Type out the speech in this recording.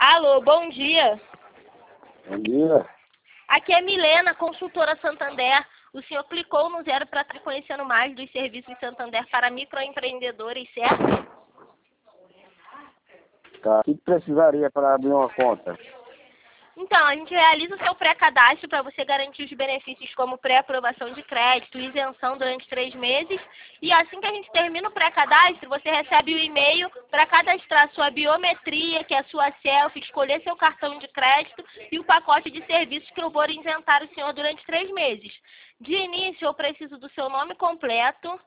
Alô, bom dia. Bom dia. Aqui é Milena, consultora Santander. O senhor clicou no 0 para estar conhecendo mais dos serviços Santander para microempreendedores, certo? Tá. O que precisaria para abrir uma conta? Então, a gente realiza o seu pré-cadastro para você garantir os benefícios como pré-aprovação de crédito, isenção durante 3 meses. E assim que a gente termina o pré-cadastro, você recebe o e-mail para cadastrar sua biometria, que é a sua selfie, escolher seu cartão de crédito e o pacote de serviços que eu vou isentar o senhor durante 3 meses. De início, eu preciso do seu nome completo,